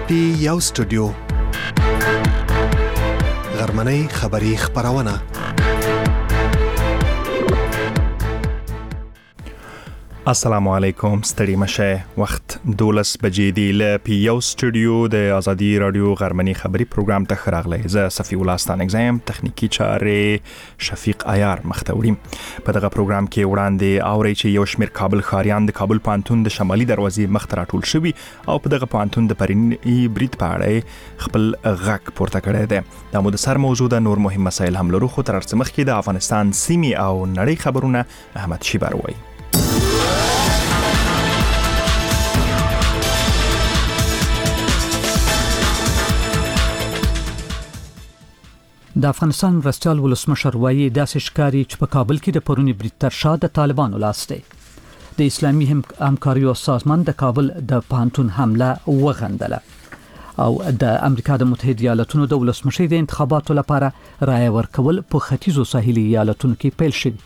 یو سټوډیو غرمنۍ خبری خبرونه السلام علیکم ستړي مشه وخت 12 بجې دی ل پی یو سټوډیو د ازادي رادیو غرمنۍ خبری پروګرام ته خراغله ز صفی الله ستان اگزام تخنیکی چارې شفیق عیار مختوري په دغه پروګرام کې وړاندې اوري چې یو شمیر کابل خاریان د کابل پانتون د شمالي دروازې مخترا ټول شوی او په دغه پانتون د پرینی بریټ پاړې خپل غک پورته کړی دی د مو د سر موضوع د نور مهم مسایل هم لرو خو تر څه مخکې د افغانستان سیمې او نړۍ خبرونه احمد شیبر وایي د افغانستان مرستیال ولسمشر وایي داسې ښکاري چې په کابل کې د پرونی بریټ تر شا د طالبانو لاس دی د اسلامي همکاریو سازمان د کابل د پانتون حمله وغندله او د امریکا د متحده ایالاتونو د ولسمشر د انتخاباتو لپاره رایه ورکول په ختیځو ساحلي ایالاتونو کې پیل شوی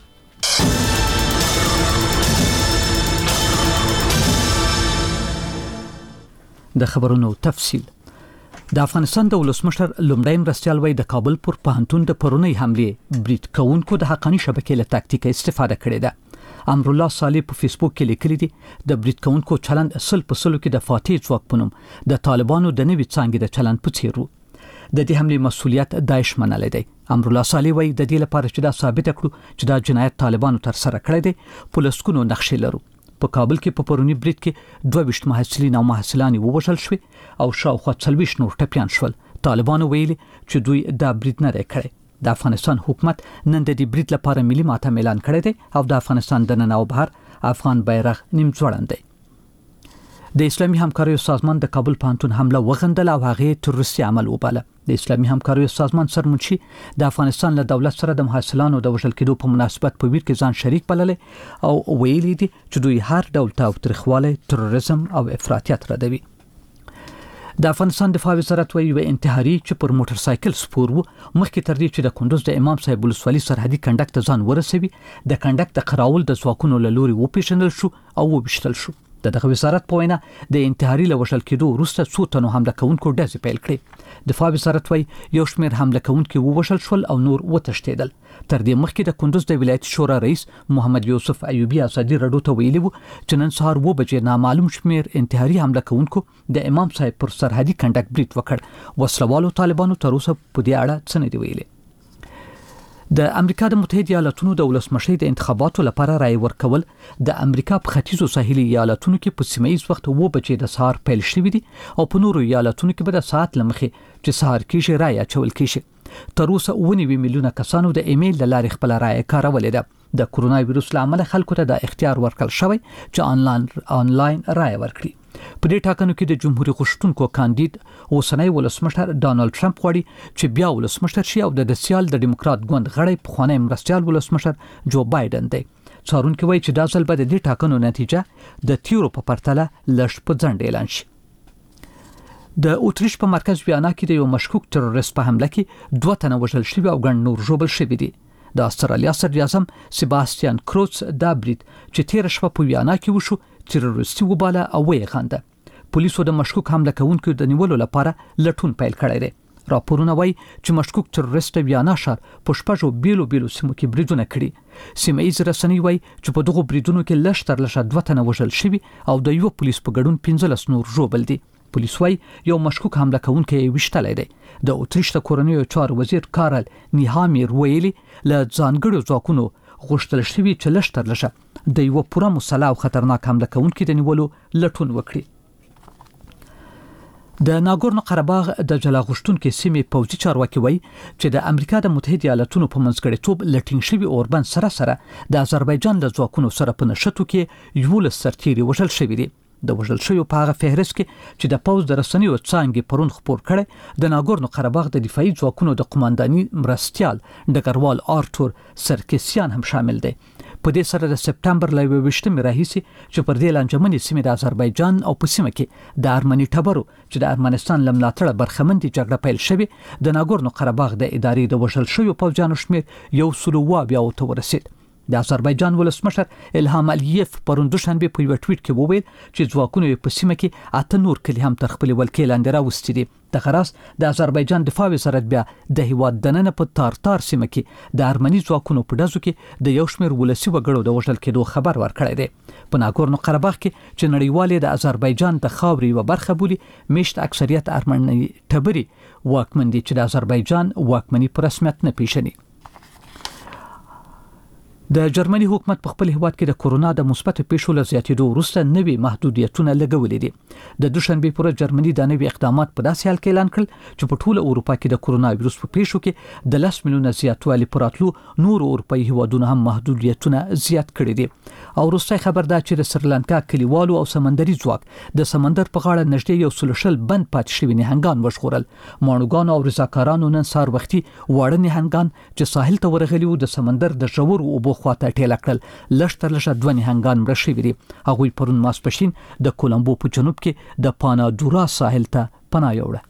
د خبرونو تفصیل د افغانستان د ولسمشر لومړی مرستیال وایي د کابل پر پوهنتون د پرونی حمله بریټ کوونکو د حقاني شبکې له تاکتیک استفاده کړې ده امرالله صالح په فیسبوک کې لیکلي دي د بریټ کوونکو چلند اصل په سلو کې د فاتح ځواک په نوم د طالبانو د نوي څانګې د چلند په څیر د دې حمله مسؤلیت داعش منلی دی امرالله صالح وایي د دې لپاره چې دا ثابت کړو چې دا جنایت طالبانو تر سره کړی دی په لسکونو نقشې لرو په کابل کې په پرونی بریټ کې 22 محصلین او محصلانې ووژل شوي او شاوخوا 40 نور ټپيان شول طالبانو ویلي چې دوی دا بریټ نه کړی د افغانستان حکومت نن د دې بریټ لپاره ملي ماتم اعلان کړی دی او د افغانستان د نن او بهر افغان بیرغ نیم ځوړند دی د اسلامي همکاریو سازمان د کابل پانتون حمله وغندل او هغه تروریستي عمل وباله د اسلامي همکاریو سازمان سرمنشي د افغانستان له دولت سره د محصلانو د وژل کېدو په مناسبت په ویر کې ځان شریک بللې او ویلي دي چې دوی هر ډول تاوتریخواله تروریزم او افراطیت ردوي د افغانستان دفاع وزارت وایي و انتحاري چې پر موټر سایکل سپور وو مخکې تر دې چې د کندوز د امام صاحب ولسوالي سرحدي کنډک ته ځان ورسوي د کنډک د قراول د ځواکونو له لوري وپیژندل شو او وبشتل شو دغه وزارت په وینا د انتحاري له وژل کېدو وروسته څو تنو حمله کوونکو ډزې پیل کړې دفاع وزارت وایي یو شمېر حمله کوونکي ووژل شول او نور وتښتېدل تر دې مخکې د کندوز د ولایت شورا رئیس محمد یوسف ایوبی ازادي رادیو ته ویلي وو چې نن سهار 2 بجې نامعلوم شمېر انتحاري حمله کوونکو د امام صاحب پر سرحدي کنډک بریټ وکړ وسلوالو طالبانو تر اوسه په دې اړه څه نه دی ویلي د امریکا د متحده ایالاتونو د ولسمشر د انتخاباتو لپاره رای ورکول د امریکا په ختیځو ساحلي ایالاتونو کې په سیمه‌ایز وخت 2 بجې د سهار پیل شوی دي او په نورو ایالاتونو کې به د ساعت لمخې چې سهار کې رای اچول کیږي تر اوسه 9 میلیونه کسانو د ایمیل له لارې خپل رای کارولې ده د کرونا وایروس لامل خلکو ته د اختیار ورکړل شوی چې آنلاین رای ورکړي په دې ټاکنو کې د جمهوریت غوښتونکو کاندید اوسنی ولسمشر ډانلډ ټرمپ غواړي چې بیا ولسمشر شي او د سیال د ډیموکرات ګوند غړی پخوانی مرستیال ولسمشر جو بایدن دی څارونکو وایي چې دا ځل به د دې ټاکنو نتیجه د تیرو په پرتله لږ په ځنډ اعلان شي د اوتریش په مرکز ویانا کې د یو مشکوک تروریست په حمله کې 2 تنه وژل شوي او ګڼ نور ژوبل شوي دي د استرالیا صدر اعظم سیباستیان کروز دا بریټ چې تیر شپه په ویانا کې وشو تروریستي وباله او یې خانده پولیسو د مشکوک حمله کوونکو د نیولو لپاره لټون پیل کړی دی راپورونه وایي چې مشکوک تروریست ویانا ښار په شپږو بیلو سیمو کې بریدونه کړي سیمه‌ایز رسنۍ وایي چې په دغو بریدونو کې لږ تر لږه 2 تنه وژل شوي او د یو پولیس په ګډون 15 نور ژوبل دي پولیس وایي یو مشکوک حمله کوونکی وشتلای دی د اوتریش د کورنیو چارو وزیر کارل نیهامیر ویلي له ځانګړو ځواکونو غوښتل شوی چې لږ تر لږه د یو پوره مسلح او خطرناک حمله کوونکي د نیولو لټون وکړي د ناګورنو قرهباغ د جلا غوښتونکو سیمې پوځي چارواکي وایي چې د امریکا د متحده ایالاتونو په منځګړیتوب لټینګ شوی اوربند سره د آذربایجان له ځواکونو سره په نښتو کې 11 سرتیري وژل شوي دي د وژل شویو په هغه فهرست کې چې د پوځ د رسنیو څانګې پرون خبر کړي د ناګورنو قرهباغ د دفاعي ځواکونو د قومانداني مرستیال ډګروال آرتور سرکسیان هم شامل دی په دې سره د سپتمبر ل 22 راهیسي چې پر دې لانجمنې سیمې د آذربایجان او په سیمه کې د ارمني ټبرو چې د ارمنستان لملاتړه برخمن دي جګړه پیل شوې د ناګورنو قرهباغ د ادارې د وژل شویو پوځیانو شمیر 120 ته ورسید د آذربایجان ولسمشر الهام الیف پرون دوشنبه په یو ټویټ کې وویل چې ځواکونه په سیمه کې 8 نور کلی هم تر خپل ولکې لاندې راوستي دي. د غراس د آذربایجان دفاع وزارت بیا د هیواد دننه په تارتار سیمه کې د ارمني ځواکونو په ډزو کې د یو شمېر ولسی وګړو د وژل کېدو خبر ورکړی دی. په ناګورنو قرهباغ کې چې نړیوال د آذربایجان د خاورې و برخه بولي میشت اکثریت ارمني ټبري واکمن دي چې د آذربایجان واکمني په رسمیت نه پیژني. د جرمني حکومت په خپل هیواد کې د کورونا د مثبت پیښو له زیاتېدو وروسته نوي محدودیتونه لګولي دي. د دوشنبه پر جرمني د نوي اقدامات په داسې حال کې اعلان کړل چې په ټوله اروپا کې د کورونا وایروس په پیښو کې د 10 میلیونه زیاتوالی پراتلو نور اروپایي هیوادونو هم محدودیتونه زیات کړي دي. او وروسته خبر ده چې د سریلانکا کلیوالو او سمندري ځواک د سمندر په غاړه نږدې یو سلوشل بند پاتې شوی نهنګان وژغورل. مانوګان او رضاکارانو نن سهار وختي واړه نهنګان چې ساحل ته ورغلي وو د سمندر د ژور اوبو خواته ټیله کړل. لږ 2 نهنګان مړه شوي دي. هغوی پرون ماسپښین د کولمبو په جنوب کې د پانادورا ساحل ته پناه یوړه.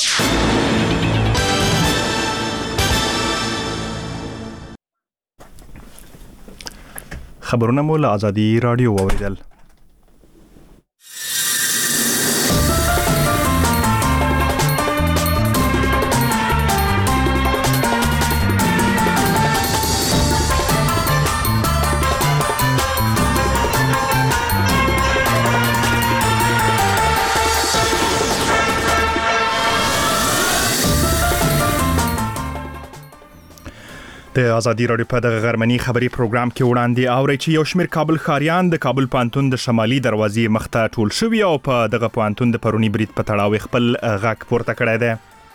خبرونه مو له آزادي رادیو واوریدل. د آزادي رادیو په دغه غرمني خبري پروګرام کې وړاندې اوري چې یو شمېر کابل ښاریان د کابل پانتون د شمالي دروازې مخته ټول شوي او په دغه پانتون د پرونی برید په تړاو خپل غږ پورته کړی دی.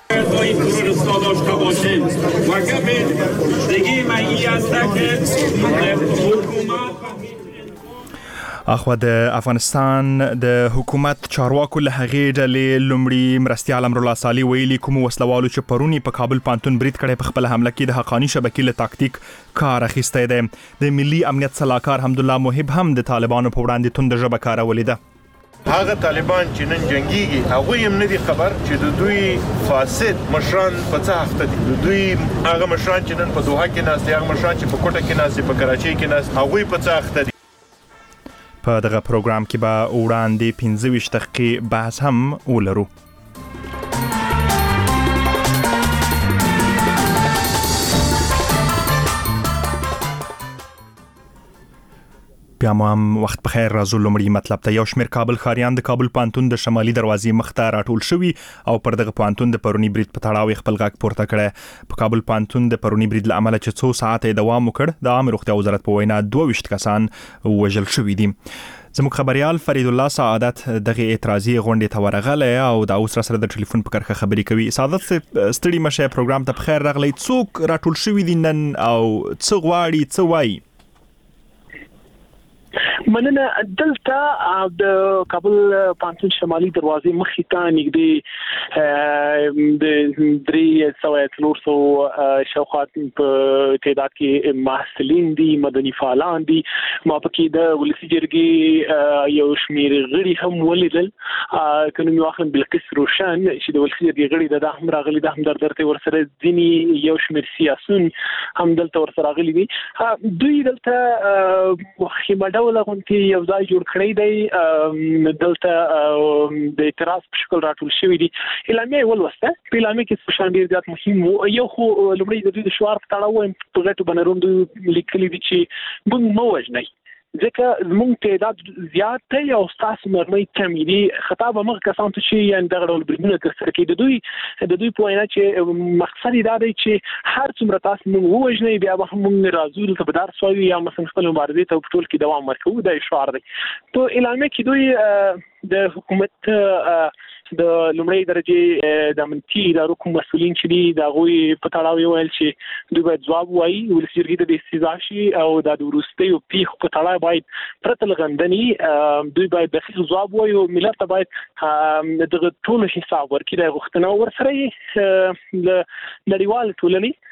اخو د افغانستان د حکومت چارواکو له هغې ډلې لومړي مرستیال امرالله صالح ویلي کوم وسلوالو چې پرونی په کابل پانتون برید کړی په خپل حمله کې د حقانی شبکې له تاکتیک کار اخیستی دی. د ملي امنیت صلاحکار حمدالله محب هم د طالبانو په وړاندې توند ژبه کارولې ده. هغه طالبان چې نن جنگيږي هغه هم نه دي خبر چې د دوی فاسد مشران په څه حق دي. د دوی هغه مشران چې نن په دوحه کې ناست دي، هغه مشران چې په کوټه کې ناست دي، په کراچۍ کې ناست، هغه په څه حق دي. په دغه پروګرام کې به وړاندې 15 دقیقې بحث هم ولرو. بیا مو هم وخت بخیر. راځو لومړی مطلب ته. یو شمېر کابل ښاریان د کابل پانتون د شمالي دروازې مخته راټول شوي او پر دغه پانتون د پرونی برید په تړاو خپل غږ پورته کړی. په کابل پانتون د پرونی برید له امله چې 2 ساعته دوام وکړ، د عامه روغتیا وزارت په وینا 22 کسان وژل شوي دي. زموږ خبريال فرید الله سعادت دغه اعتراضي غونډې ته ورغلی او د اوس سره د ټلیفون په کرخه خبري کوي. سعادت ستړي مشه پروګرام ته بخیر راغلی. څوک راټول شوي دي نن او څه غواړي، څه وایي؟ مننه. دلته د کابل پانتون شمالي دروازې مخې ته نږدې د 300 شاوخوا په تعداد کې محصلین دي، مدني فعالان دي. ما پکې د ولسی جرګې یو شمېر غړي هم ولیدل. کنه مې واخلم بلقیس روشن چې د ولسی جرګې غړي د هم راغلي، د هم درته ورسره ځینی یو شمېر سیاسيون هم دلته ورسره راغلي دي. دوی دلته خیمه ډول غونتی یو ځای جوړ کړی دی. دلته د اعتراض په شکل راټول شوی دي. اعلامیه ولوسته. په اعلامیه کې څه شان ډیر زیات مهم وو. یو خو لومړی د دوی د شعار په تړاو په غټو بنروند لیکلي دي چې موږ مو وژنئ، ځکه زموږ تعداد زیات دی او تاسو مرمۍ کم دي. خطاب موږ کسان ته چې یان دغه ډول بریدونه ترسره کوي. د دوی په وینا چې مقصد دا دی چې هر څومره تاسو موږ وژنئ بیا به موږ راځو ته بدار سوي یا مثلا خپل مبارزې ته په ټول کې دوام ورکوو. دا شعار دی. په اعلامیه کې دوی د حکومت د لومړی درجه د امنیتي ادارو کوم مسؤلین چې دي دا غوي په تړاو یو ویل چې دوی باید ځواب وایي. ولسی جرګې د استیزا شي او د وروستیو پیښو په تړاو باید پرته لغندنی دوی باید دقیق ځواب وایي او ملت ته باید دغه ټول حساب ورکړي. د غوښتنه ورسره نړیوال ټولنې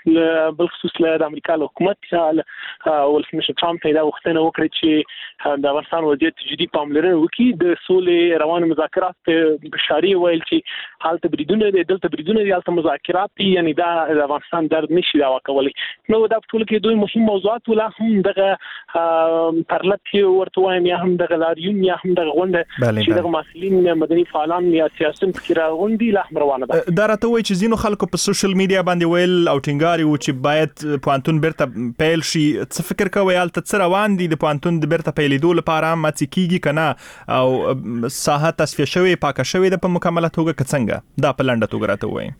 بالخصوص له امریکا له حکومت ولسمشر ترامپ پیدا وختنه وکړي چې د افغانستان وضعیت جدي پاملرنه وکړي د سولې روان مذاکرات بشاري ویل چې حالت بریدونه د دلته بریدونه د حالت مذاکرات یعنی دا د افغانستان درد نشي دا وکولای نو دا ټول کې دوی مهم موضوعات ولا هم دغه پرلط ورته وایم یا هم دغه لاریون یا هم دغه غونډه چې دغه مسؤلین مدني فعالان یا سیاسيون فکر غونډي لا روانه ده دا راته وایي چې ځینو خلکو په سوشل میډیا باندې ویل او ټینګاري و چې باید پوانتون بیرته پیل شي څه فکر کوي البته څه روان دي د پوانتون د بیرته پیلېدو لپاره ماتې کیږي کنه او ساحه تصفیه شوی پاکه شوی د په مکمله توګه څنګه دا په لنډه توګه راته وایي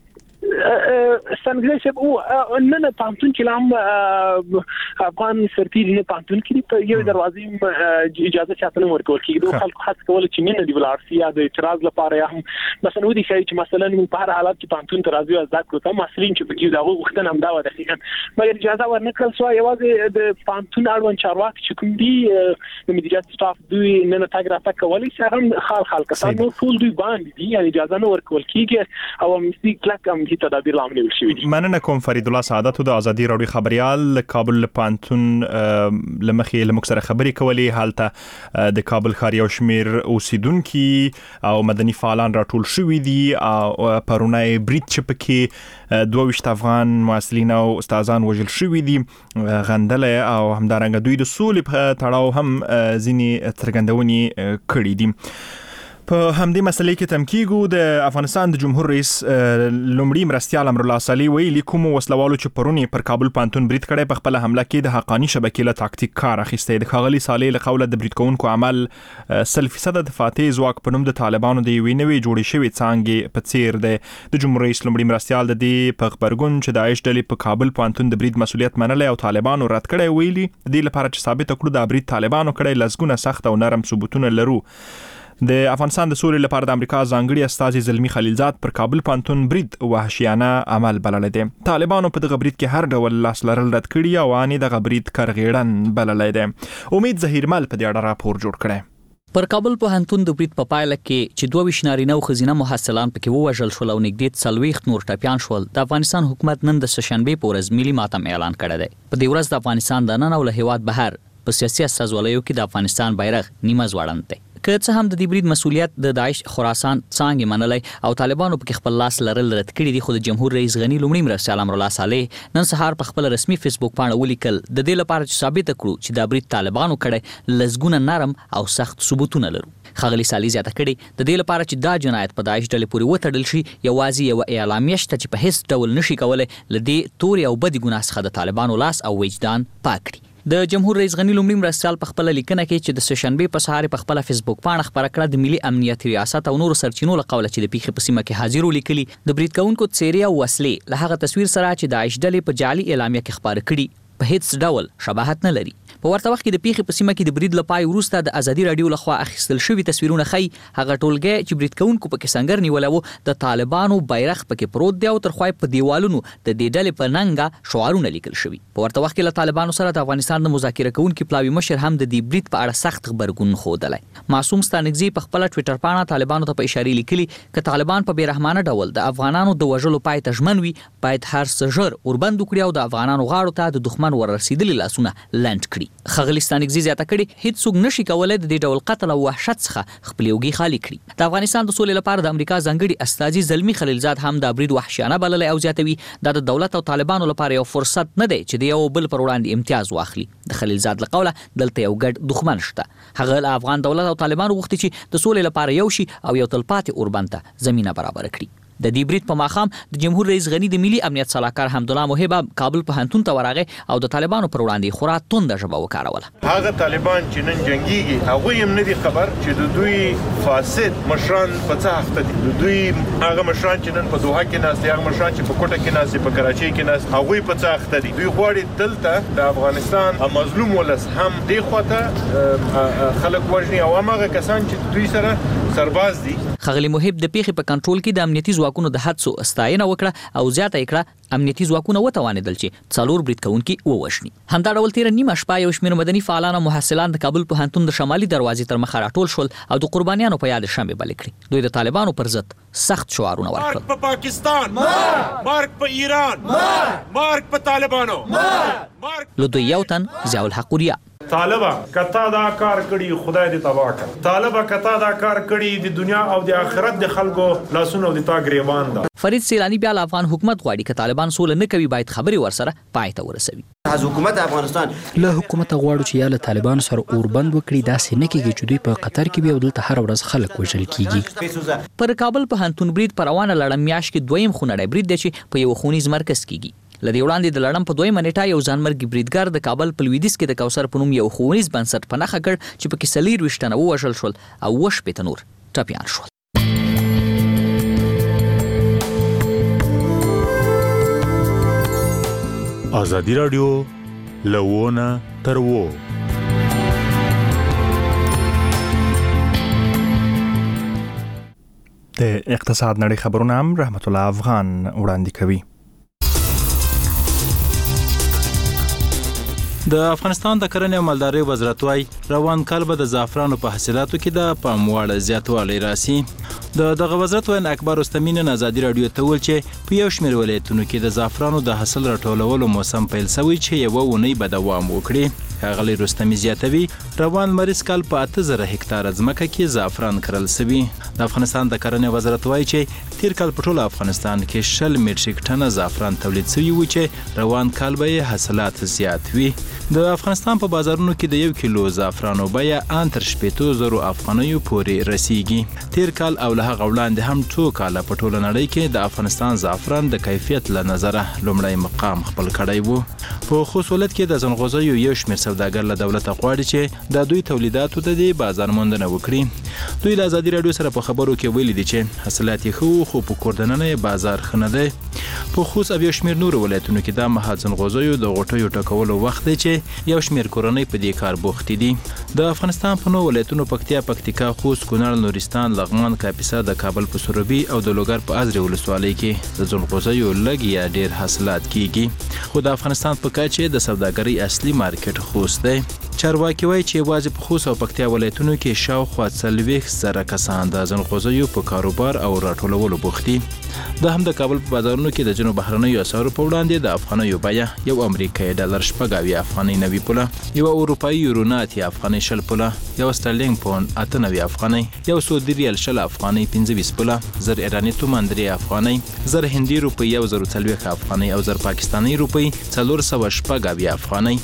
څنګه چې او نن پانتون کې لام افغان سرتیر نه پانتون کې په یو دروازې اجازه چاته ورکول کېږي خلکو حق کول چې من دی ولارسي یا د اعتراض لپاره یا هم مثلا ودي چې مثلا په هر حالت کې پانتون ترازو ازاد کړو ته مسلین چې په کې دا وختن هم دا و دقیقاً مګر اجازه ورنکړل سو یوازې د پانتون اړوند چارواکي چې کوم دي د مدیریت سټاف دوی نن تاګ راته کولی چې هم خال کسانو ټول دوی باندې دي یعنی اجازه نه ورکول کېږي او مستي کلک هم هیڅ تدابیر لامل شوی مننه کوم فرید الله سعادت د ازادي راډیو خبريال کابل پانتون لمخې لمکسره خبري کولی حالته د کابل ښار یو شمیر اوسیدونکو او مدني فعالان راټول شوي دي او پرونای برید چپکي 22 افغان مسؤلین او استادان وژل شوي دي غندله او همدارنګه دوی د سولې په تړاو هم ځینی ترګندونی کړي دي په همدې مسلې کې تمکیګو د افغانستان د جمهور رئیس لومړي مرستیال امرالله صالح ویلي کوم وسلوالو چې پرونی پر کابل پانتون برید کړي په خپل حمله کې د حقانی شبکې له تاکتیک کار اخیسته د خاغلی صالح له قوله د برید کوونکو عمل 100% د فاتح ځواک په نوم د طالبانو د یوې نوې جوړې شوې څانګې په څیر د جمهور رئیس لومړي مرستیال د دې په خبرګون چې د عیش ډلې په کابل پانتون د برید مسولیت منلې او طالبانو رد کړي ویلي د دې لپاره چې ثابت کړو د برید طالبانو کړي لزګونه سخت او نرم ثبوتونه لرو د افغانستان د سولې لپاره د امریکا ځانګړي استازي زلمی خلیلزاد پر کابل پانتون برید وحشیانه عمل بللی دی طالبانو په دغه برید کې هر ډول لاس لرل رد کړي او اني دغه برید کرغېړن بللی دی امید ظهیرمل په دې اړه راپور جوړ کړی پر کابل پوهنتون د برید په پایله کې چې 22 نارینه او ښځینه محصلان پکې ووژل شول او نږدې 40 نور ټپیان شول د افغانستان حکومت نن د سهشنبه په ورځ ملي ماتم اعلان کړی دی په دې ورځ د افغانستان د نن او له هیواد بهر په سیاسي استازولیو کې د افغانستان بیرغ نیمه ځوړند دی که څه هم د دې برید مسولیت د داعش خراسان څانګې منلای او طالبانو په خپل لاس لرل رد کړي دي خو د جمهور رئیس غنی لومړي مرستیال امرالله صالح نن سهار په خپل رسمي فیسبوک باندې ولیکل د دې لپاره چې ثابت کړو چې دا برید طالبانو کړي لزګونه نرم او سخت ثبوتونه لرو خاغلی صالح زیاته کړي د دې لپاره چې دا جنایت په داعش ډلې پورې وتړل شي یوازې یو اعلامیه شته چې په هیڅ ډول نشي کولای لدې توري او بدی ګناه څخه د طالبانو لاس او وجدان پاک کړي د جمهور رئیس غنی لومړي مرستیال په خپل لیکنه کې چې د سهشنبه په سهار په خپل فیسبوک باندې خبره کړه د ملي امنیت ریاست او نور سرچینو له قوله چې د پیښې په سیمه کې حاضر ولیکلي د برید کوونکو څیرې او وسلې له هغه تصویر سره چې د عیش ډلې په جعلي اعلامیه کې خبره کړي په هیڅ ډول شباهت نه لري په ورته وخت کې د پیښې په سیمه کې د برید لپاره وروسته د ازادي رادیو لخوا اخیستل شوی تصویرونه خي هغه ټولګه چې برید کوونکو په کې څنګه نیولو د طالبانو بیرغ پکې پروت دی او ترخوای په دیوالونو د دې ډلې په ننګه شعارونه لیکل شوی په ورته وخت کې له طالبانو سره د افغانستان د مذاکره کوونکو پلاوی مشر هم د دې برید په اړه سخت خبرګون خوده معصوم ستانګزي په خپل ټوئیټر باندې طالبانو ته په اشاره لیکلي ک طالبان په بیرحمانه ډول د افغانانو د وژلو پای ته ژمن وي باید هر څه ژر اوربند کړي او د افغانانو غاړو ته د دښمن ورسېدلي لاسونه لند کړي خغلستان زیاته کړي هیڅ څوک نشي کولای د دې ډول قتل او وحشت څخه خپل یوګي خالی کړي د افغانستان د سولې لپاره د امریکا ځانګړي استازي زلمی خلیلزاد هم د برید وحشیانه بللی او زیاتوي د دولت او طالبانو لپاره یو فرصت نه دی چې د یو بل پر وړاندې امتیاز واخلي د خلیلزاد له قوله دلته یو ګډ دښمن شته هغه له افغان دولت او طالبانو غوښتي چې د سولې لپاره یو شي او یو تلپاتې اوربند ته زمينه برابر کړي د دې برید په ماخام د جمهور رئیس غنی د ملي امنیت صلاحکار حمدالله محب کابل پوهنتون ته ورغه او د طالبانو پر وړاندې خورا توند ژبه وکاروله هغه طالبان چې نن جنگيږي هغه هم نه دي خبر چې د دوی فاسد مشران په څه هفته دي د دوی هغه مشران چې نن په دوحه کې ناس دي هغه مشران چې په کوټه کې ناس دي په کراچۍ کې ناس هغه په څه هفته دي دوی غواړي دلته د افغانستان مظلوم ولس هم دی خواته خلک وژني او هغه کسان چې دوی سره سرباز دي. خغلی محب د پیښې په کنټرول کې د امنیتي ځواکونو د هڅو ستاینه وکړه او زیاته کړه امنیتي ځواکونه وتوانیدل چې څلور برید کوونکي ووژني. همدا ډول تیر نیمه شپه یو شمېر مدني فعالان او محصلان د کابل پوهنتون د شمالي دروازې تر مخه راټول شول او د قربانیانو په یاد شمع بل کړي. دوی د طالبانو پر ضد سخت شعارونه ورکړل. مارک په پاکستان، مارک په ایران، مارک په طالبانو. له دوی یو تن ضیاء الحق وریا طالبا کتا دا کار کړي خدای دې تبا کړ. طالبا کتا دا کار کړي د دنیا او د آخرت د خلکو لاسونو د تا گریبان ده. فرید سیلانی بیا افغان حکومت غواړي چې طالبان سول نه کوي باید خبري ورسره پای ته ورسوي. از حکومت افغانستان له حکومت غواړو چې یا له طالبان سره اوربند وکړي داسې نه کیږي چې دوی په قطر کې به دلته هر ورځ خلک وژل کیږي. پر کابل پوهنتون برید پر روانه لړم میاش کې دویم خونړی برید دی چې په یو خونیز مرکز کېږي. لدی وړاندې د لړم په دویمه نیټه یو ځانمرګي بریدګر د کابل په لویدیځ کې د کوثر په نوم یو خونیز بنسټ په نښه کړ چې په کې 24 تنه ووژل شول او 8 نور ټپیان شول. ازادي رادیو لوونه تر وو. د اقتصاد نړۍ خبرونه هم رحمت الله افغان وړاندې کوي. د افغانستان د کرنې او مالدارۍ وزارت وايي روان کال به د زعفرانو په حاصلاتو کې د پام وړ زیاتوالی راسي. دغه وزارت وايي اکبر رستمی نن ازادي رادیو ته ویل چې په یو شمېر ولایتونو کې د زعفرانو د حاصل راټولولو موسم پیل شوی چې یو اونۍ به دوام وکړي. ښاغلی رستمی زیاتوي روان لمریز کال په 8000 هکتاره ځمکه کې زعفران کرل شوي. د افغانستان د کرنې وزارت وايي چې تیر کال په ټول افغانستان کې 60 میټریک ټنه زعفران تولید شوي و چې روان کال به حاصلات زیات وي. د افغانستان په بازارونو کې د 1 کیلو زعفرانو بیه ان تر 8,000 افغانیو پورې رسیږي. تیر کال او له هغه وړاندې هم ټول کال په ټول نړۍ کې د افغانستان زعفران د کیفیت له نظره لومړی مقام خپل کړی وو. په خصوصیت کې د ځنغوزیو یو شمېر سوداګر له دولت غواړي چې د دوی تولیداتو د دې بازار موندنه وکړي. دوی له ازادي رادیو سره په خبرو کې ویلي دي چې حاصلات یې ښه خو په کوردننه بازار ښه نه دی. په خوست او یو شمېر نور ولایتونو کې د مهال ځنغوزیو د غوټیو ټکولو وخت دی چې یو شمېر کورنۍ په دې کار بوخت دي. د افغانستان په نو ولایتونو پکتیا، پکتیکا، خوست، کونړ، نورستان، لغمان، کاپیسا، د کابل په سروبي او د لوګر په ازرې ولسوالۍ کې د ځنغوزیو لږ یا ډیر حاصلات کیږي. خو د افغانستان په کچه د سوداګرۍ اصلي مارکیټ خوست دی. چارواکي وایي چې یوازې په خوست او پکتیا ولایتونو کې شاوخوا 40,000 کسان د ځنغوزیو په کاروبار او راټولولو بوخت دي. د هم د کابل په بازارونو کې د جنوب بهرنیو اسعارو په وړاندې د افغانیو بیه یو امریکایي ډالر 90 افغانۍ 90 پوله، یو اروپایي یورو 90 افغانۍ 60 پوله، یو استرلینګ پوند 98 افغانۍ، یو سعودي ریال 60 افغانۍ 25 پوله، زر ایرانی تومان 3 افغانۍ، زر هندي روپۍ 1040 افغانۍ او زر پاکستاني روپۍ 410 افغانۍ.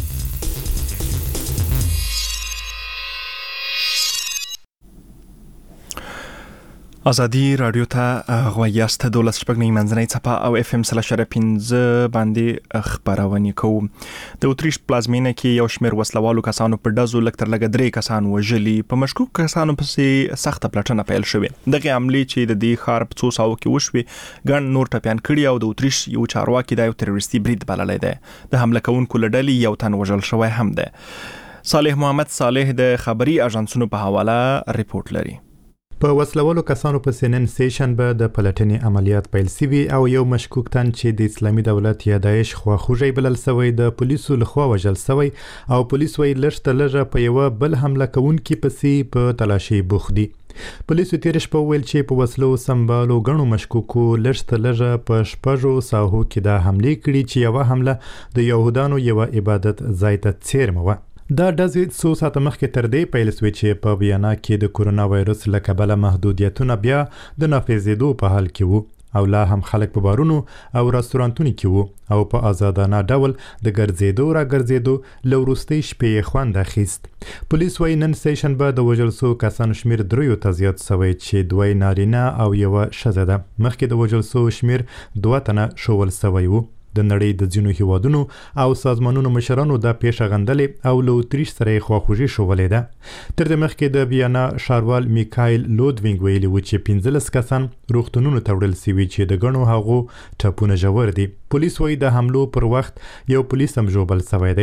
ازادي رادیو ته غویاست 12 شپږنۍ منځنۍ څپه او اف ام 3.5 باندې خبرونه کوو. د اتریش پلازمینه کې یو شمېر وسلوالو کسانو په ډزو لږ تر لږه 3 کسان وژلي. په مشکوک کسانو پسې سخته پلټنه پیل شوې. دغه عملي چې د دې ښار په 200 کې وشوې ګڼ نور ټپیان کړي او د اتریش یو چارواکي د یو تروریستي برید بللی دی. د حمله کوونکو له ډلې یو تن وژل شوی هم دی. صالح محمد صالح د خبري اژانسونو په حواله ریپورت لري. په وسلوالو کسانو په سنن سټیشن به د پلټنې عملیات پیل شوي او یو مشکوک تن چې د اسلامي دولت یا داعش خواخوږی بلل شوی د پولیسو لخوا وژل شوی او پولیس وی لږ په یو بل حمله کوونکي پسې په تلاشي بوخت دي. پولیسو تیر شپه ویل چې په وسلو سمبالو غنو مشکوکو لږ په شپږو ساحو کې د حمله کړي چې یو حمله د يهودانو یو عبادت ځای ته څیرمه و. دا ډزې څو ساعته مخکې تر دې پیل شوې چې په ویانا کې د کورونا وایرس له کبله محدودیتونه بیا د نافذېدو په حال کې وو او لا هم خلک په بارونو او رستورانتونو کې وو او په آزادانه ډول د ګرځېدو را ګرځېدو له وروستۍ شپې خوند اخیست. پولیس وایي نن سټیشن به د وژل شوو کسانو شمېر 3 ته زیات شوی چې 2 نارینه او 1 ښځه ده. مخکې د وژل شوو شمېر 2 تنه ښوول شوی وو. د نړۍ د ځینو هیوادونو او سازمانونو مشرانو دا پیښه غندلې او له اتریش سره یې خواخوږي ښودلې ده. تر دې مخکې د ویانا ښاروال میکایل لودوینګ ویلي و چې 15 کسان روغتونونو ته وړل شوي چې د ګڼو هغو ټپونه ژور دي. پولیس وایي د حملو پر وخت یو پولیس هم ژوبل شوی دی.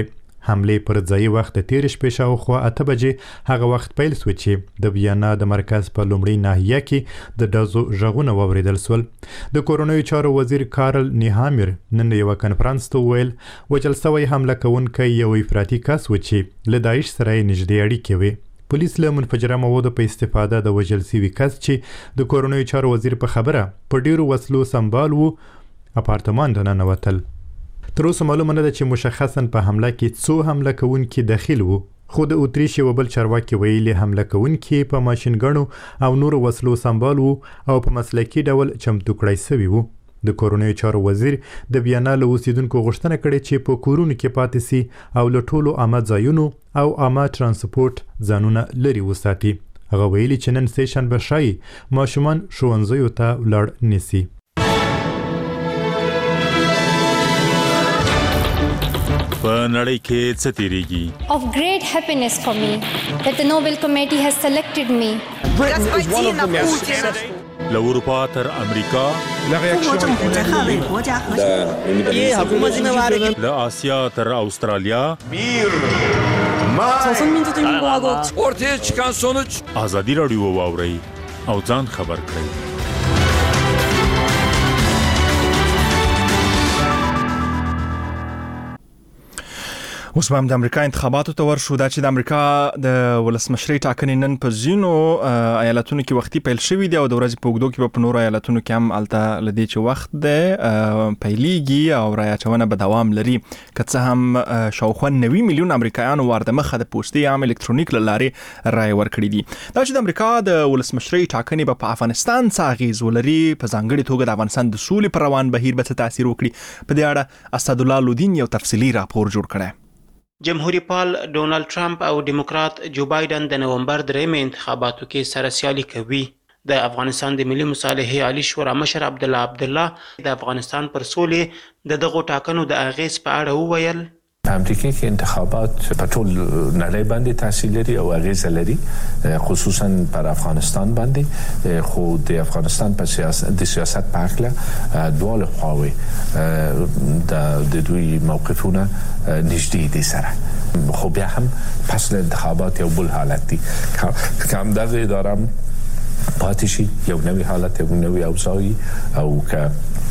حمله پر ځای وخت د 13 شپې شاوخوا 8 بجې هغه وخت پیل شو چې د ویانا د مرکز په لومړۍ ناحیه کې د ډزو غږونه واوریدل شول. د کورونوي چارو وزیر کارل نیهامیر نن یو کنفرانس ته ویل وجل سوی حمله کوونکی یو افراطي کس و چې له داعش سره نږدې اړیکې وي. پولیس له منفجره موادو په استفاده د وژل شوي کس چې د کورونوي چارو وزیر په خبره په ډیرو وسلو سمبال وو اپارتمان ته ننوتل. تر اوسه معلومه نه ده چې مشخصا په حمله کې څو حمله کوونکي داخل وو، خو د اتریش یو بل چارواکي ویلي حمله کوونکي په ماشینګڼو او نورو وسلو سمبال وو او په مسلکي ډول چمتو کړای شوي وو. د کورونوي چارو وزیر د ویانا له اوسیدونکو غوښتنه کړې چې په کورونو کې پاتې سي او له ټولو عامه ځایونو او عامه ترانسپورت ځانونه لرې وساتي. هغه ویلي چې نن سه‌شنبه ښایي ماشومان ښوونځیو ته ولاړ نیسي. په نړۍ کې څه تیریږي؟ Of great happiness for me that the Nobel Committee has selected me. له اروپا تر امریکا، له آسیا تر استرالیا، ortaya çıkan sonuç ازادي رادیو واورئ او ځان خبر کړئ. اوس هم د امریکا انتخاباتو ته ورشو. دا چې د امریکا د ولسمشرۍ ټاکنې نن په ځینو ایالتونو کې وختي پیل شوې دي او د ورځې په اوږدو کې په نورو ایالتونو کې هم هلته له دې چې وخت دی پیلیږي او رایه اچونه به دوام لري. که څه هم شاوخوا 90 میلیون امریکایانو واردمخه د پوستي عام الکترونیک له لارې رایه ورکړي دي. دا چې د امریکا د ولسمشرۍ ټاکنې به په افغانستان څه اغیز ولري، په ځانګړې توګه د افغانستان د سولې پر روان بهیر به څه تاثیر وکړي، په دې اړه اسدالله لودین یو تفصیلي راپور جوړ کړی. جمهوریت پال ډونالد ټرمپ او ډیموکرات جو بایدن د نومبر 3 انتخاباتو کې سره سیالي کوي. د افغانستان د ملي مصالحې عالی شورا مشر عبدالله د افغانستان پر سولې دغه ټاکنو د اغیز په اړه وویل. امریکا کې انتخابات په ټول نړۍ باندې تاثیر لري او اغیز لري، خصوصا پر افغانستان باندې. خو د افغانستان په سیاست په اړه دوه خواوې د دوی موقفونه نږدې دي سره، خو بیا هم پس له انتخابات یو بل حالت دی که هم دغه اداره پاتې شي، یو نوی حالت، یو نوی اوضاع، او که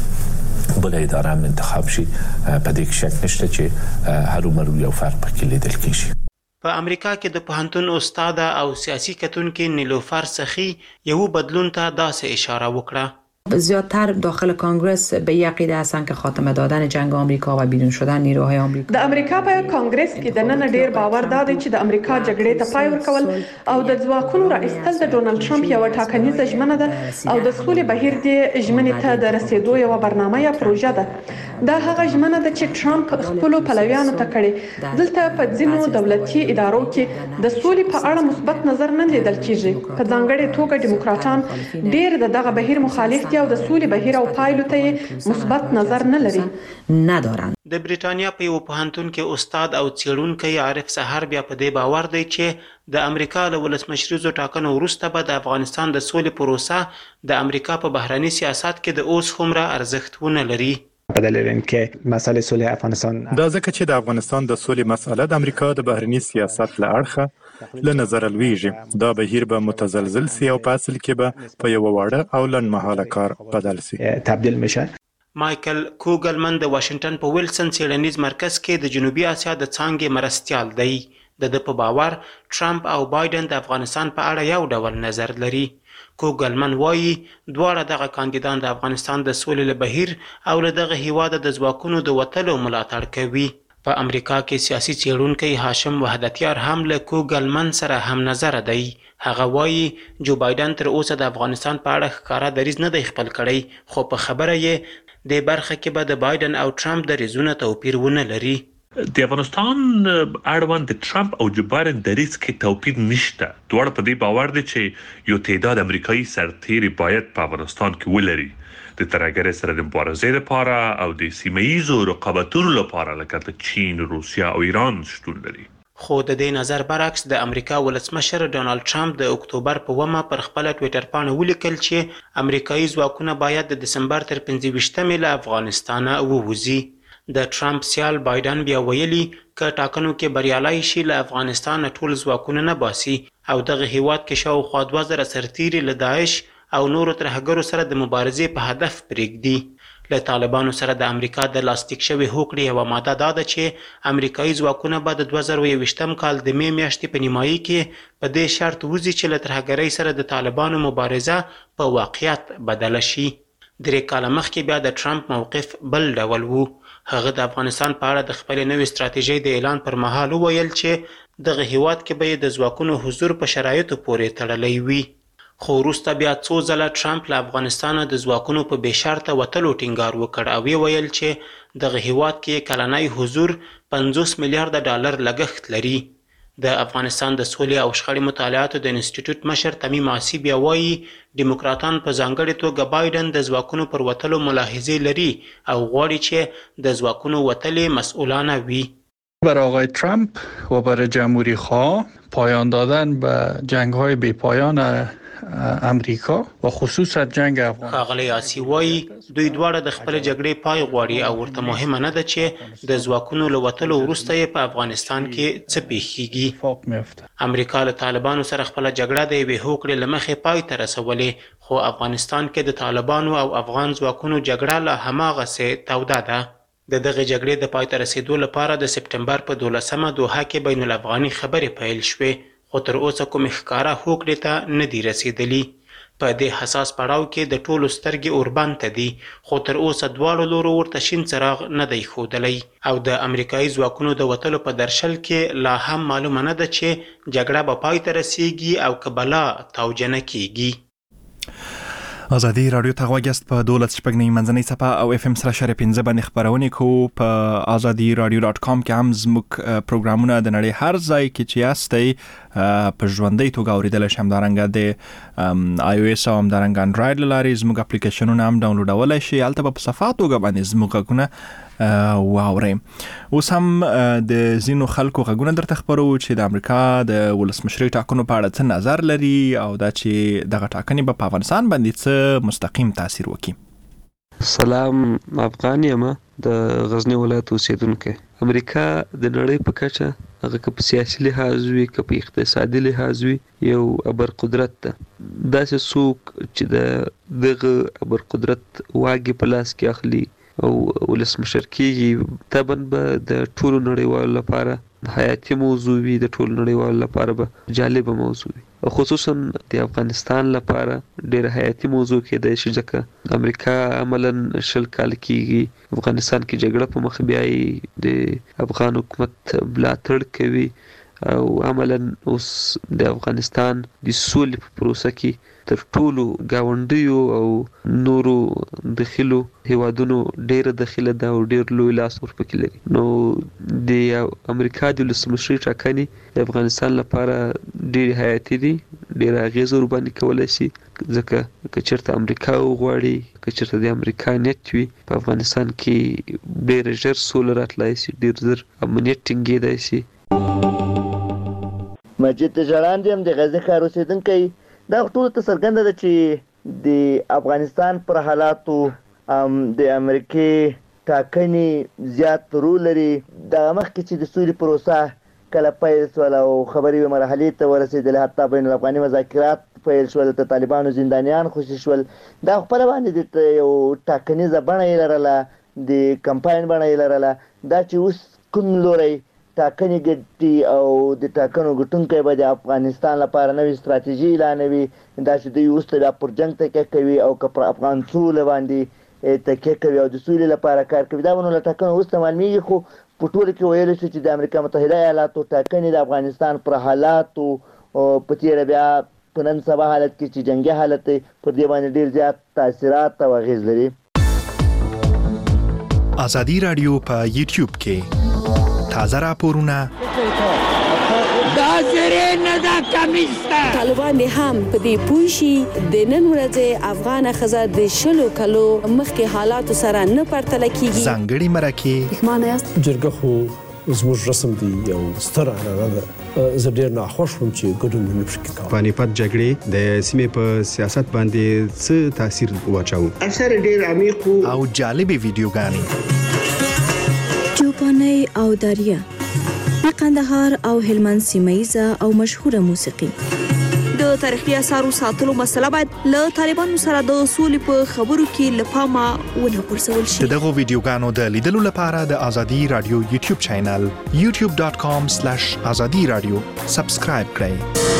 بل اداره هم انتخاب شي، په دې کې شک نشته چې هرومرو یو فرق پکې لیدل کېږي. په امریکا کې د پوهنتون استاد او سیاسي کتونکو نیلوفر سخی یو بدلون ته داسې اشاره وکړه. زیادتر داخل کانگرس به یک عقیده هستند که خاتمه دادن جنگ آمریکا و بیرون شدن نیروهای آمریکا. د امریکا په کانگرس کې د نن ډیر باور دادی چې د امریکا جګړې ته پای ورکول او د ځواکونو را ایستل د ډونالد ټرمپ یو ټاکنیزه ژمنه ده او د سولې بهیر د ژمنې ته د رسیدو یو برنامه یا پروژه ده. دا هغه ژمنه ده چې ټرمپ خپل پلویانو ته کړي. دلته په ځینو دولتي ادارو کې د سولې په اړه مثبت نظر نه لیدل کیږي. په ځانګړي توګه ډیموکراټان ډیر دغه بهیر مخالف دي او د سولې بهیر او پایلو ته مثبت نظر نه لري ندارن. د بریټانیا په یو پوهنتون کې استاد او څېړونکی عارف سحر بیا په دې باور دی چې د امریکا له ولسمشریزو ټاکنو وروسته به د افغانستان د سولې پروسه د امریکا په بهرني سیاست کې د اوس هومره ارزښت ونه لري. په دلیل اینکه مسئله صلح افغانستان دا ځکه چې د افغانستان د سولې مسئله د امریکا د بهرني سیاست له اړخه له نظر لویږي. دا بهیر به متزلزل سي او په اصل کې به په یو واړه او لنډمهاله کار بدل سي، تبدیل میشه. مایکل کوګلمن د واشنگټن په ویلسن څېړنیز مرکز کې د جنوبي اسیا د څانګې مرستیال دی. د په باور ټرمپ او بایدن د افغانستان په اړه یو ډول نظر لري. کوګلمن وایي دواړه دغه کاندیدان د افغانستان د سولې له بهیر او له دغه هیواده د ځواکونو د وتلو ملاتړ کوي. په امریکا کې سیاسي څېړونکی هاشم وحدتیار هم له کوګلمن سره هم نظر دی. هغه وایي جو بایدن تر اوسه د افغانستان په اړه ښکاره دریځ نه دی خپل کړی، خو په خبره یې د برخه کې به د بایدن او ټرمپ دریځونه توپیر ونه لري. د افغانستان اړوند د ټرمپ او جو بایدن دریځ کې توپیر نشته. دواړه په دې باور دي چې یو تعداد امریکایي سرتیري باید په افغانستان کې ولري د ترهګرۍ سره د مبارزې لپاره او د سیمه ییزو رقابتونو لپاره لکه د چین، روسیا او ایران شتون لري. خو د دې نظر برعکس د امریکا ولسمشر ډونالد ټرمپ د اکتوبر په 1 پر خپل ټوئیټر باندې ولیکل چې امریکایي ځواکونه باید د دسمبر تر 25 له افغانستانه ووځي. د ټرمپ سیال بایدن بیا ویلي که ټاکنو کې بریالي شي له افغانستان ټول ځواکونه نه باسي او دغه هیواد کې شاوخوا 2000 سرتیري له داعش او نورو ترهګرو سره د مبارزې په هدف پرېږدي. له طالبانو سره د امریکا د لاسلیک شوې هوکړې یوه ماده دا ده چې امریکایي ځواکونه به د 2021 کال د می میاشتې په نیمایي کې په دې شرط وځي چې له ترهګرۍ سره د طالبانو مبارزه په واقعیت بدله شي. 3 کاله مخکې بیا د ټرمپ موقف بل ډول و. هغه د افغانستان په اړه د خپلې نوې ستراتیژۍ د اعلان پر مهال وویل چې دغه هیواد کې به د ځواکونو حضور په شرایطو پورې تړلی وي. خو وروسته بیا څو ځله ټرمپ له افغانستانه د ځواکونو په بې شرطه وتلو ټینګار وکړ او ویل چې دغه هیواد کې کلنی حضور 50 میلیارډ ډالر لګښت لري. د افغانستان د سولې او شخړې مطالعاتو د انسټیټیوټ مشر تمیم عاصي بیا وایي ډیموکراتان په ځانګړې توګه بایدن د ځواکونو پر وتلو ملاحظې لري او غواړي چې د ځواکونو وتلې مسئولانه وي. برای آقای ترامپ و برای جمهوری خواه پایان دادن به جنگ‌های بی‌پایان امریکا و خصوصا جنگ افغان. ښاغلی عاصي وایي دوی دواړه د خپل جګړې پای غواړي او ورته مهمه نه ده چې د ځواکونو له وتلو وروسته یې په افغانستان کې څه پیښیږي. امریکا له طالبانو سره خپله جګړه د یوې هوکړې له مخې پای ته رسولې خو افغانستان کې د طالبانو او افغان ځواکونو جګړه لا هماغسې توده ده. د دغه جګړې د پای ته رسیدو لپاره د سپټمبر په 12مه دوحه کې بین الافغاني خبرې پیل شوې خو تر اوسه کوم ښکاره هوکړې ته نه دي رسیدلي. په دې حساس پړاو کې د ټولو سترګې اوربند ته دي خو تر اوسه دواړو لورو ورته شین څراغ نه دی ښودلی او د امریکایي ځواکونو د وتلو په درشل کې لا هم معلومه نه ده چې جګړه به پای ته رسیږي او که بلا توجه نه کیږي. ازادي رادیو ته غوږیاست په 12 منځنۍ صفحه او اف ام 3.15 باندې خبرونه کوو. په azadiradio.com کې هم زموږ پروګرامونه د نړۍ هر ځای کې چې یاستئ په ژوندۍ توګه اوریدل شي. همدارنګه د آی او اس او همدارنګه انډراید لاري زموږ اپلیکیشنونه هم ډاونلوډولای شي. البته په صفحه توګه باندې زموږ غږونه واورئ. اوس هم د زینو خلکو غږونه درته خبرو چې د امریکا د ولسمشرۍ ټاکنو په اړه څه نظر لري او دا چې دغه ټاکنې به په افغانستان باندې څه مستقیم تاثیر وکړي. سلام، افغان یم د غزنی ولایت اوسیدونکی. امریکا د نړۍ په کچه هغه که په سیاسي لحاظ وي که په اقتصادي لحاظ وي یو ابرقدرت ده. داسې څوک چې دغه ابرقدرت واګې په لاس کې اخلي او ولسمشر کېږي طبعا به د ټولو نړیوالو لپاره حیاتي موضوع وي، د ټولو نړیوالو لپاره به جالبه موضوع وي او خصوصا د افغانستان لپاره ډېره حیاتي موضوع کېدای شي ځکه امریکا عملا 20 کال کېږي افغانستان کې جګړه په مخ بیایي، د افغان حکومت ملاتړ کوي او عملا اوس د افغانستان د سولې په پروسه کې تر ټولو ګاونډیو او نورو دخیلو هیوادونو ډېره دخیله ده او ډېر لوی لاس ورپکې لري. نو د امریکا د ولسمشرۍ ټاکنې د افغانستان لپاره ډېرې حیاتي دي، ډېره اغېزه ورباندې کولی شي ځکه که چېرته امریکا وغواړي، که چېرته د امریکا نیت وي په افغانستان کې ډېره ژر سوله راتلای شي، ډېر زر امنیت ټینګېدای شي. مجید جړان یم د غزني ښار اوسېدونکی. دا ټول ته څرګنده ده چې د افغانستان پر حالاتو د امریکای ټاکنې زیات رول لري. د مخکې چې د سولې پروسه کله پیل شول او خبرې مرحلې ته ورسېدلې، حتی بین الافغاني مذاکرات پیل شول، د طالبانو زندانیان خوشي شول، دا خپله باندې د یو ټاکنیزه بڼه یې لرله، د کمپاین بڼه یې لرله. دا چې اوس کوم لوری ټاکنې ګټي او د ټاکنو ګټونکی به د افغانستان لپاره نوې ستراتیژي اعلانوي، دا چې دوی اوس بیا پر جنګ تکیه کوي او که پر افغان سوله باندې تکیه کوي او د سولې لپاره کار کوي، دا به نو له ټاکنو وروسته معلومېږي. خو په ټولو کې ویلی شو چې د امریکا متحده ایالاتو ټاکنې د افغانستان پر حالاتو په تېره بیا په نن سبا حالت کې چې جنګي حالت دی پر دې باندې ډېر زیات تاثیرات او اغېز لري. ازادي رادیو په یوټیوب کې تازه راپورونه دا زری نه دا کمیسته طالبان هم په دې پوه شي د نن ورځې افغان ښځه د 20 کالو مخکې حالاتو سره نه پرتله کیږي. ځانګړي مرکې معنی است جرګه خو زموږ رسم دی یو ستر عنعنه ده. زه ډېر ناخوښ وم چې ګډون مې نشو کولی. پانیپت جګړې د سیمې په سیاست باندې څه تاثیر واچاوه؟ اثر ډېر عمیق او جالبې ویډیوګانې افغاني او داریه، د قندهار او هلمند سیمه او مشهوره موسیقي. د تاریخي اثارو ساتلو مسله باید له طالبانو سره د سولې په خبرو کې له پامه ونه غورځول شي. دغه ویډیوګانو د لیدلو لپاره د ازادي رادیو یوټیوب چینل youtube.com/azadi-radio سبسکرایب کړئ.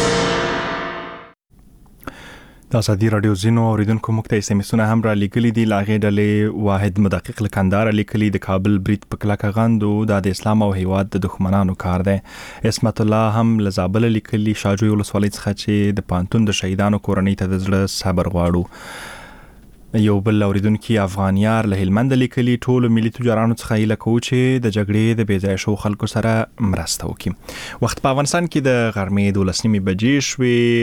د ازادي رادیو زینو اوریدونکو موږ ته SMS-ونه هم را لیکلي دي. لاغې ډلې واحد مدقق لکندار لیکلي د کابل برید په کلکه غندو د اسلام او هیواد د دښمنانو کار دی. اسمت الله هم لزابل لیکلي شاجوی ولسوالۍ څخه چې د پانتون د شهیدانو کورنۍ ته د زړه صبر غواړو. یو بل اوریدونکو افغانیار له هلمند لیکلي ټول ملي تجارانو څخه هیله کوو چې د جګړې د بې ځایه شو خلکو سره مرسته وکړي. وخت په افغانستان کې د غرمې 12 بجې شوې.